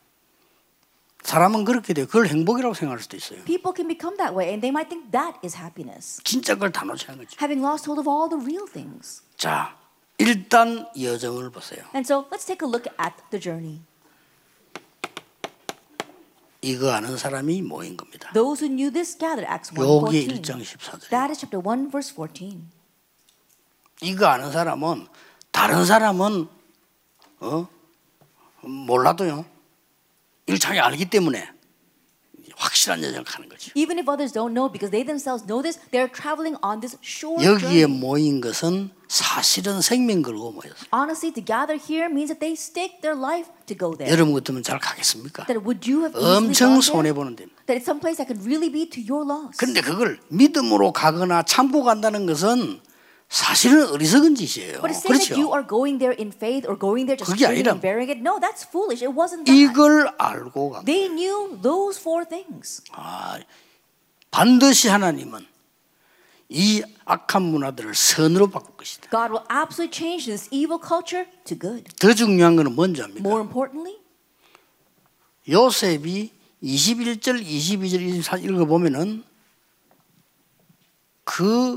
사람은 그렇게 돼. 그걸 행복이라고 생각할 수도 있어요. People can become that way and they might think that is happiness. 진짜 그걸 다 놓치는 거죠. Having lost hold of all the real things. 자, 일단 여정을 보세요. And so let's take a look at the journey. 이거 아는 사람이 모인 겁니다. Those who knew this gathered, Acts one 요게 fourteen. 일 장 십사 절. That is chapter one verse fourteen. 이거 아는 사람은 다른 사람은 어? 몰라도요. 일 장에 알기 때문에 확실한 여정을 가는 거죠. Even if others don't know, because they themselves know this, they're traveling on this short 여기에 journey. 모인 것은 사실은 생명 걸고 모였어요. Honestly, to gather here means that they stake their life to go there. 여러분 같으면 잘 가겠습니까? That would you have easily 엄청 gone 손해 there? 보는 데입니다. That it's someplace that could really be to your loss. 그런데 그걸 믿음으로 가거나 참고 간다는 것은 사실은 어리석은 짓이에요. But it's saying that you 그렇죠? are going there in faith or going there just 그게 reading 아니라 and bearing it. No, that's foolish. It wasn't that. 이걸 알고 간. They knew those four things. 아, 반드시 하나님은 이 악한 문화들을 선으로 바꿀 것이다. God will absolutely change this evil culture to good. 더 중요한 것은 뭔지 압니까? More importantly, 요셉이 이십일 절, 이십이 절, 이십사 절 읽어보면은 그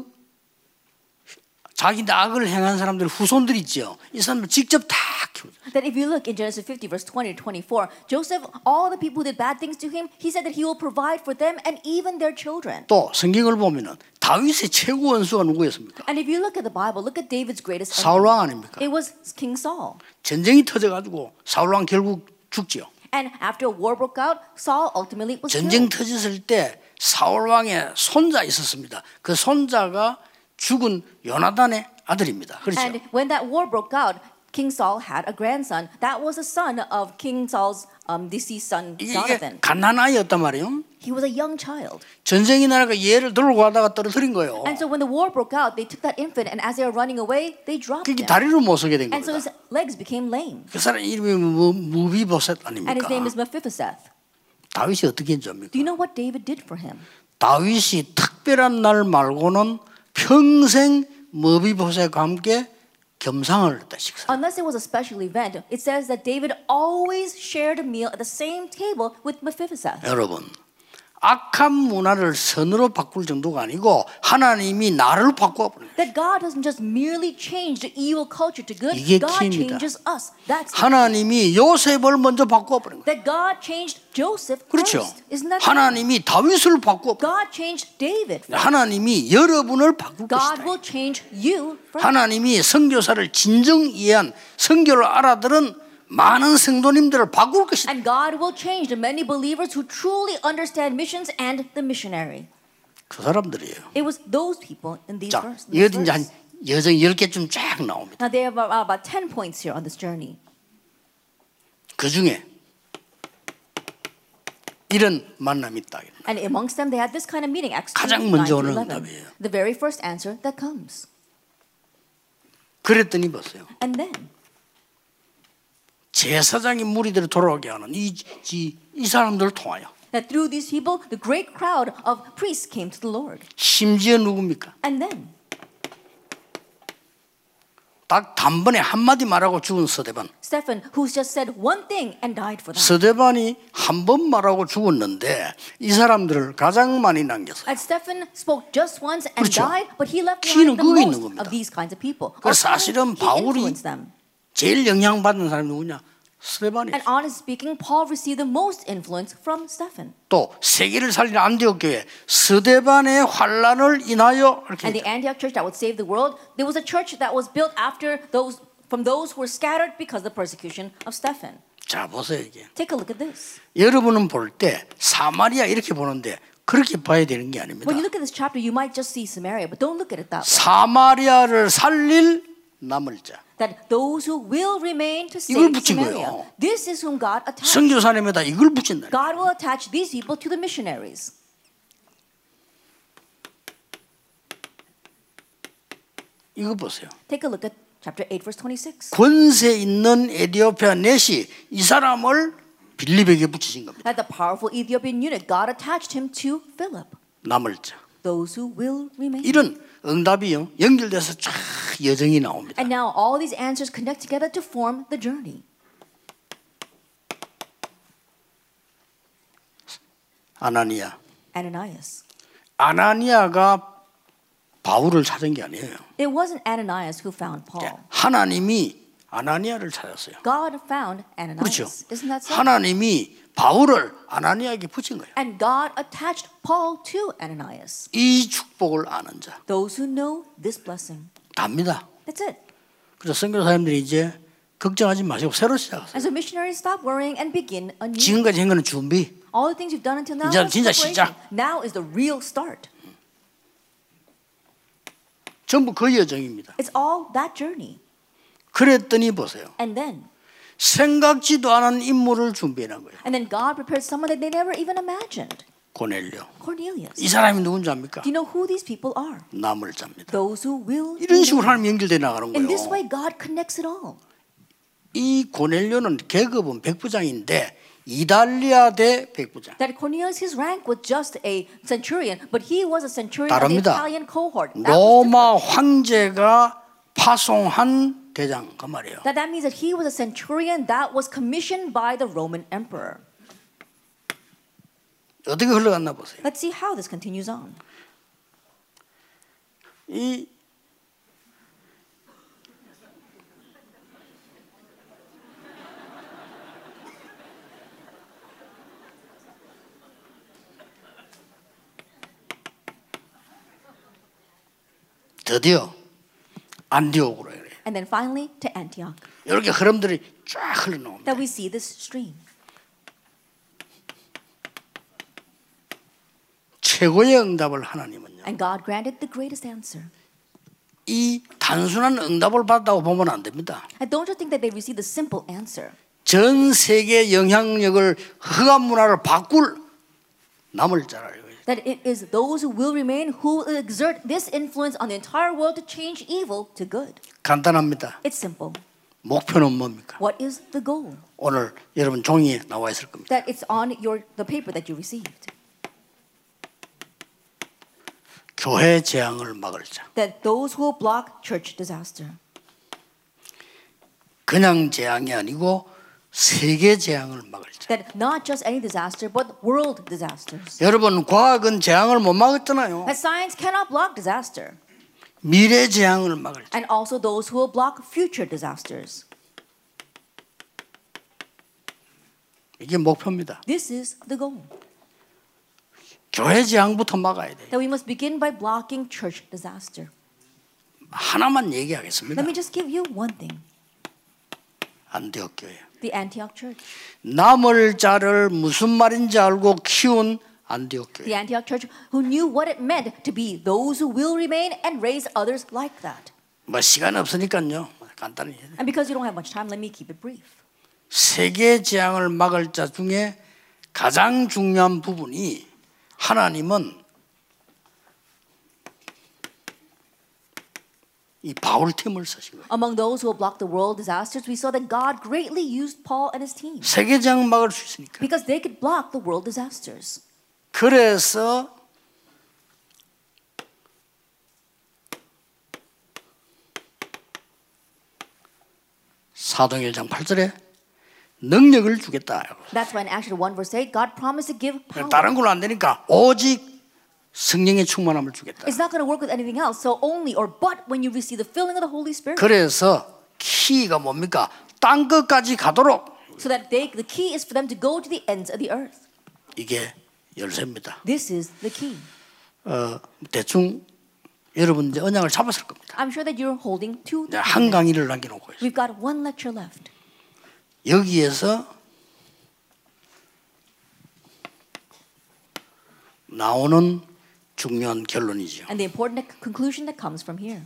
자기 악을 행한 사람들 후손들 있죠. 이 사람들 직접 다 키우죠. that if you look in Genesis fifty, verse twenty to twenty-four, Joseph, all the people who did bad things to him, he said that he will provide for them and even their children. 또 성경을 보면은 다윗의 최고 원수가 누구였습니까? And if you look at the Bible, look at David's greatest 사울 enemy. 왕 아닙니까? It was King Saul. 전쟁이 터져가지고 사울 왕 결국 죽지요. And after a war broke out, Saul ultimately was 전쟁 killed. 터졌을 때 사울 왕의 손자 있었습니다. 그 손자가 죽은 요나단의 아들입니다. 그렇죠? And when that war broke out, King Saul had a grandson. That was a son of King Saul's um, deceased son, 이게, 이게 Jonathan. 갓난 아이였단 말이에요. He was a young child. 전쟁이 나니까 얘를 들고 가다가 떨어뜨린 거예요. And so when the war broke out, they took that infant, and as they were running away, they dropped 그게 him. 다리를 못 서게 된 And so 겁니다. his legs became lame. 그 사람 이름이 뭐, 무비보셋 And his 아닙니까? name is Mephibosheth. 다윗이 어떻게 했죠? Do you know what David did for him? 다윗이 특별한 날 말고는 평생 무비보셋과 함께 겸상을 했다 식사. Unless it was a special event, it says that David always shared a meal at the same table with Mephibosheth. 여러분, 악한 문화를 선으로 바꿀 정도가 아니고 하나님이 나를 바꿔 버려요. That God doesn't just merely change the evil culture to good, 이게 God 키입니다. changes us. That's the key. 하나님이 요셉을 먼저 바꿔 버린 거예요. That God changed Joseph 그렇죠. first. Isn't that 하나님이 다윗을 바꿔 버려요. God changed David first. 하나님이 여러분을 바꿀 God 것이다. will change you first. 하나님이 선교사를 진정 이해한 선교를 알아들은 많은 성도님들을 바꿀 것이다. And God will change the many believers who truly understand missions and the missionary. 그 사람들이에요. It was those people in these 자, verses. in this 여기 이제 한 verse. 여정 열 개쯤 쫙 나옵니다. Now they have about, about ten points here on this journey. 그 중에 이런 만남이 있다. And amongst them they had this kind of meeting. Acts two, 가장 nine 먼저 to 오는 eleven. 응답이에요. The very first answer that comes. 그랬더니 보세요. And then 제사장이 무리들을 돌아오게 하는 이, 이, 이 사람들을 통하여 that through these people the great crowd of priests came to the Lord. 심지어 누굽니까? And then 딱 단번에 한마디 말하고 죽은 서대반. Stephen, who's just said one thing and died for them. 서대반이 한 번 말하고 죽었는데 이 사람들을 가장 많이 남겼어요. And Stephen spoke just once and 그렇죠. died, but he left 키는 behind the 그거 있는 most 겁니다. of these kinds of people. 그래서 Ultimately, 사실은 he 바울이 influenced them. 제일 영향받는 사람이 누구냐? 스데반이. And honestly speaking, Paul received the most influence from Stephen. 또 세계를 살리는 안디옥 교회 스데반의 환란을 인하여 이렇게. And the Antioch church that would save the world, there was a church that was built after those from those who were scattered because of the persecution of Stephen. 자 보세요 이게. Take a look at this. 여러분은 볼 때 사마리아 이렇게 보는데 그렇게 봐야 되는 게 아닙니다. When you look at this chapter, you might just see Samaria, but don't look at it that way. 사마리아를 살릴 남을 자. That those who will remain to 이걸 save 붙인 Samaria, 거예요. this is whom God attached. 선교사님에다 이걸 붙인다. God will attach these people to the missionaries. 이거 보세요. Take a look at chapter eight, verse twenty-six. 권세 있는 에디오피아 넷이 이 사람을 빌립에게 붙이신 겁니다. That the powerful Ethiopian eunuch, God attached him to Philip. 남을 자. Those who will remain. 이런 응답이요 연결돼서 쫙 여정이 나옵니다. And now all these answers connect together to form the journey. 아나니아. Ananias. 아나니아가 바울을 찾은 게 아니에요. It wasn't Ananias who found Paul. 하나님이 아나니아를 찾았어요. God found Ananias. 그렇죠. Isn't that so? 하나님이 바울을 아나니아에게 붙인 거예요. And God attached Paul to Ananias. 이 축복을 아는 자. Those who know this blessing. 답니다. That's it. 그래서 선교사님들이 이제 걱정하지 마시고 새로 시작하세요. And so missionaries stop worrying and begin anew. 지금까지 한 거는 준비. All the things you've done until now 이제 is 진짜 preparation. 시작. Now is the real start. 전부 그 여정입니다. It's all that journey. 그랬더니 보세요. And then, 생각지도 않은 인물을 준비해낸 거예요. and then God prepared someone that they never even imagined. 고넬료. Cornelius. 이 사람이 누군지 압니까? Do you know who these people are? 남을 자입니다. Those who will. 이런 식으로 remain. 하나님 연결돼 나가는 In this 거예요. way, God connects it all. 이 고넬료는 계급은 백부장인데 이달리아 대 백부장. That Cornelius, his rank was just a centurion, but he was a centurion of the 다릅니다. Italian cohort. That was 로마 황제가 파송한 대장 그 말이에요. That that means that he was a centurion that was commissioned by the Roman emperor. 어떻게 흘러갔나 보세요. Let's see how this continues on. 이 드디어 안디옥으로 해요. And then finally to Antioch. 이렇게 흐름들이 쫙 흘러나옵니다. That we see this stream. 최고의 응답을 하나님은요. And God granted the greatest answer. 이 단순한 응답을 받았다고 보면 안 됩니다. And don't you think that they received the simple answer? 전 세계 영향력을 흑암 문화를 바꿀 남을 자라요. That it is those who will remain who will exert this influence on the entire world to change evil to good. 간단합니다. It's simple. 목표는 뭡니까? What is the goal? 오늘 여러분 종이에 나와 있을 겁니다. That it's on your the paper that you received. 교회 재앙을 막을 자. That those who will block church disaster. 그냥 재앙이 아니고 세계 재앙을 막을 자. That not just any disaster, but world disasters. 여러분 과학은 재앙을 못 막았잖아요. That science cannot block disaster. 미래 재앙을 막을 자. And also those who will block future disasters. 이게 목표입니다. This is the goal. 교회 재앙부터 막아야 돼요. That we must begin by blocking church disaster. 하나만 얘기하겠습니다. Let me just give you one thing. 안디옥 교회. The Antioch church. 남을 자를 무슨 말인지 알고 키운 안디옥 교회. The Antioch church who knew what it meant to be those who will remain and raise others like that. 뭐 시간 없으니까요. 간단히 해야 돼요. And because you don't have much time, let me keep it brief. 세계 재앙을 막을 자 중에 가장 중요한 부분이 하나님은 이 바울 팀을 쓰신 거예요. Among those who will block the world disasters, we saw that God greatly used Paul and his team 세계 재앙 막을 수 있으니까. because they could block the world disasters. 그래서 사도행 일 장 팔 절에 능력을 주겠다. That's why in Acts one verse eight, God promised to give power. 다른 걸로 안 되니까 오직 성령의 충만함을 주겠다. It's not going to work with anything else. So only or but when you receive the filling of the Holy Spirit. 그래서 키가 뭡니까? 땅 끝까지 가도록 So that they, the key is for them to go to the ends of the earth. 이게 열쇠입니다. This is the key. 어, 대충 여러분 이제 언약을 잡았을 겁니다. I'm sure that you're holding to the 한 covenant. 강의를 남겨놓고 있어요. We've got one lecture left. 여기에서 나오는 중요한 결론이죠. And the important conclusion that comes from here.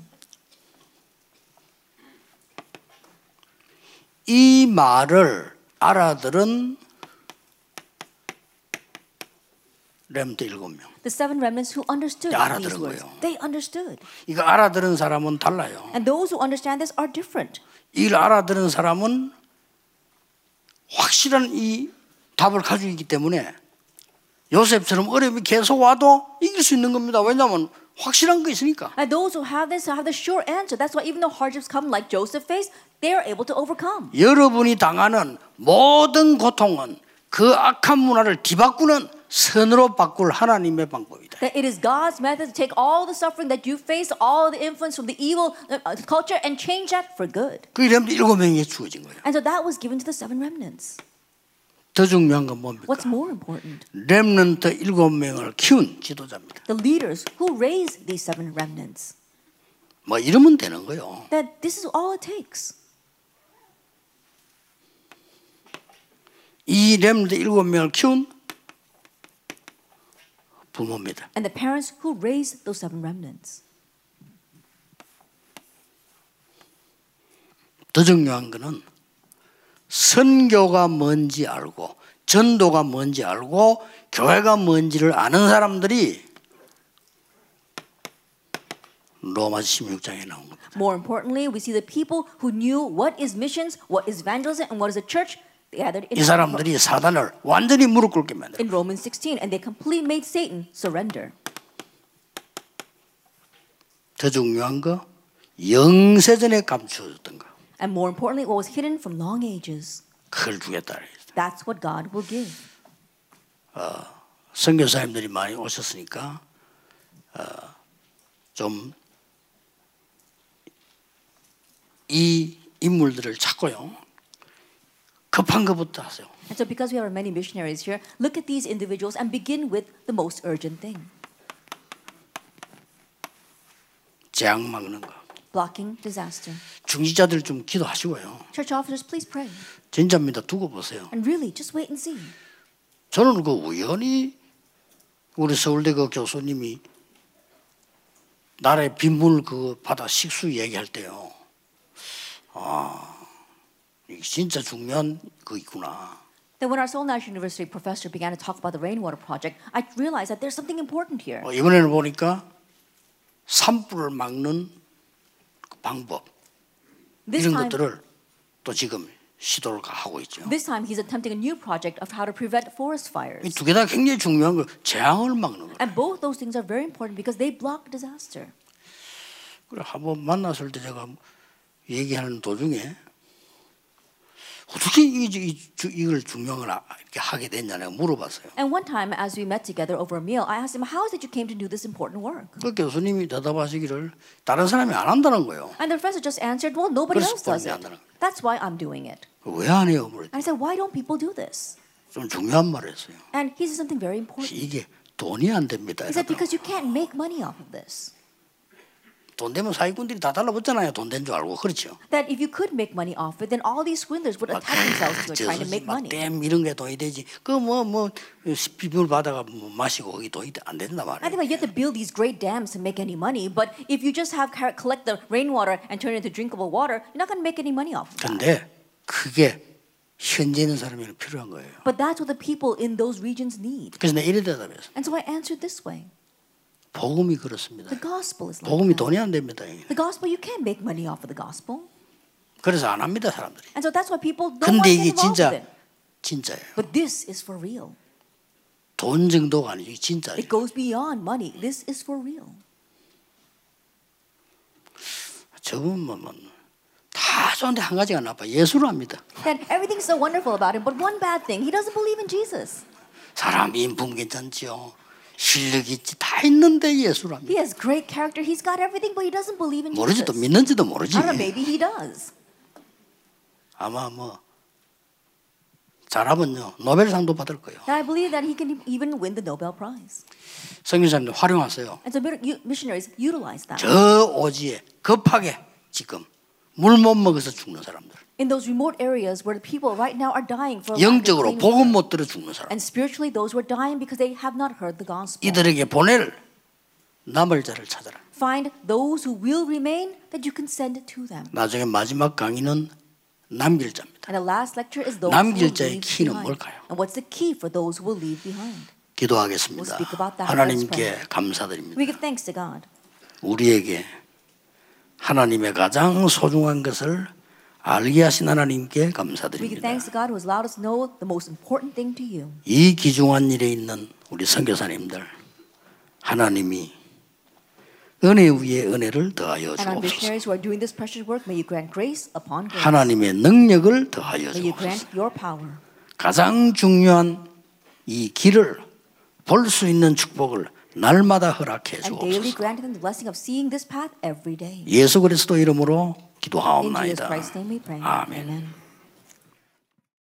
이 말을 알아들은 렘트 일곱 명. The seven remnants who understood 알아들은 these words, 거예요. they understood. 이거 알아들은 사람은 달라요. And those who understand this are different. 이걸 알아들은 사람은 확실한 이 답을 가지고 있기 때문에 요셉처럼 어려움이 계속 와도 이길 수 있는 겁니다. 왜냐하면 확실한 거 있으니까. And those who have this have the sure answer. That's why even though hardships come like Joseph faced, they are able to overcome. 여러분이 당하는 모든 고통은 그 악한 문화를 뒤바꾸는 선으로 바꿀 하나님의 방법이다. That it is God's method to take all the suffering that you face, all the influence from the evil uh, culture, and change that for good. 그 렘트 일곱 명에게 주어진 거예요. And so that was given to the seven remnants. 더 중요한 건 뭡니까? What's more important? 렘넌트 일곱 명을 키운 지도자입니다. The leaders who raised these seven remnants. 뭐 이러면 되는 거예요. That this is all it takes. 이 렘넌트 일곱 명을 키운 부모입니다. And the parents who raised those seven remnants. 더 중요한 거는 선교가 뭔지 알고 전도가 뭔지 알고 교회가 뭔지를 아는 사람들이 로마서 십육 장에 나온 겁니다. More importantly, we see the people who knew what is missions, what is evangelism, and what is a church gathered in, 이 사람들이 사단을 완전히 무릎 꿇게 만들어요. in Romans sixteen, and they completely made Satan surrender. 더 중요한 거 영세전에 감추어졌던 거 And more importantly, what was hidden from long ages. 그걸 주겠다. That's what God will give. 선교사님들이 많이 오셨으니까 어, 좀 이 인물들을 찾고요. 급한 것부터 하세요. And so because we have many missionaries here, look at these individuals and begin with the most urgent thing. 재앙 막는 거. Blocking disaster. 중지자들 좀 기도하시고요. Church officers, please pray. 진짜입니다. 두고 보세요. And really, just wait and see. 저는 그 우연히 우리 서울대 그 교수님이 나라의 빈문을 그 받아 식수 얘기할 때요. 아, 이게 진짜 중요한 거 있구나. Then when our Seoul National University professor began to talk about the rainwater project, I realized that there's something important here. 어, 이번에는 보니까 산불을 막는 그 방법 This 이런 time, 것들을 또 지금 시도를 하고 있죠. this time he's attempting a new project of how to prevent forest fires. 이 두 개 다 굉장히 중요한 거 재앙을 막는 거. And both those things are very important because they block disaster. 그래 한번 만났을 때 제가 얘기하는 도중에 어떻게 이, 이, 이걸 중요한 걸 이렇게 하게 됐냐 내가 물어봤어요. And one time, as we met together over a meal, I asked him, "How is it you came to do this important work?" 그 교수님이 대답하시기를 다른 사람이 안 한다는 거예요. And the professor just answered, "Well, nobody 그래서 else does 그걸 it. 안 하는 거예요. That's why I'm doing it." 왜 안 해요? 그랬더니 And I said, "Why don't people do this?" 좀 중요한 말을 했어요. And he said something very important. 이게 돈이 안 됩니다. He said, 이러더라고요. "Because you can't make money off of this. 돈 되면 사기꾼들이 다 달라붙잖아요. 돈 된 줄 알고 그렇죠. That if you could make money off it, then all these swindlers would attack themselves who are trying to make money." 댐 이런 게 돈이 되지. 그 뭐 뭐 비물 바다가 뭐 마시고 거기 돈이 안 된단 I 말이에요. think you have to build these great dams to make any money, but if you just have collect the rainwater and turn it into drinkable water, you're not going to make any money off of that. 근데 그게 현재 있는 사람이 필요한 거예요. But that's what the people in those regions need. 그래서 내가 이래 대답했어. And so I answered this way. 복음이 그렇습니다. The gospel is like 복음이 that. 돈이 안 됩니다. The gospel, you can't make money off of the gospel. 그래서 안 합니다 사람들이. And so that's why people don't want 근데 to 이게 get involved 진짜 with it. 진짜예요. But this is for real. 돈 정도가 아니지 진짜예요. It goes beyond money. This is for real. 저분은 다 좋은데 한 가지가 나빠. 예수를 합니다. And everything's so wonderful about him, but one bad thing, he doesn't believe in Jesus. 사람 인품 괜찮지요. 실력 있지 다 있는데 예수를 합니다. He has great character. He's got everything, but he doesn't believe in 모르지 Jesus. 또 믿는지도 모르지. I don't know, maybe he does. 아마 뭐 잘하면요 노벨상도 받을 거예요. And I believe that he can even win the Nobel Prize. 선교사님들 활용하세요. And so missionaries utilize that. 저 오지에 급하게 지금 물 못 먹어서 죽는 사람들, In those remote areas where the people right now are dying for 영적으로 복음 못 들어 죽는 사람, and spiritually those who are dying because they have not heard the gospel. 이들에게 보낼 남을 자를 찾아라. Find those who will remain that you can send to them. 나중에 마지막 강의는 남길 자입니다. And the last lecture is those who will 남길 자의 leave 키는 behind. 뭘까요? And what's the key for those who will leave behind? 기도하겠습니다. We'll speak about that. 하나님께 감사드립니다. We give thanks to God. 우리에게 하나님의 가장 소중한 것을 알게 하신 하나님께 We give 감사드립니다. thanks to God who has allowed us to know the most important thing to you. 이 귀중한 일에 있는 우리 선교사님들, 하나님이 은혜 위에 은혜를 더하여 And our 주옵소서. missionaries who are doing this precious work, may you grant grace upon grace. 하나님의 능력을 더하여 May you 주옵소서. grant your power. 가장 중요한 이 길을 볼 수 있는 축복을 날마다 허락해 And daily 주옵소서. grant them the blessing of seeing this path every day. 예수 그리스도 이름으로 In Jesus 기도하옵나이다. Christ's name we pray. 아멘. Amen.